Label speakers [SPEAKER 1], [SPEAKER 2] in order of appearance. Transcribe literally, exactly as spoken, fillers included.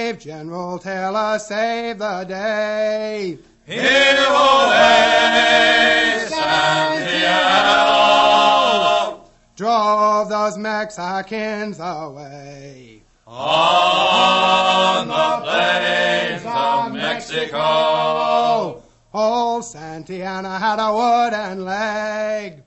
[SPEAKER 1] brave General Taylor saved the day.
[SPEAKER 2] Hero Santiago
[SPEAKER 1] drove those Mexicans away.
[SPEAKER 2] On the plains of Mexico,
[SPEAKER 1] old Santa Anna had a wooden leg.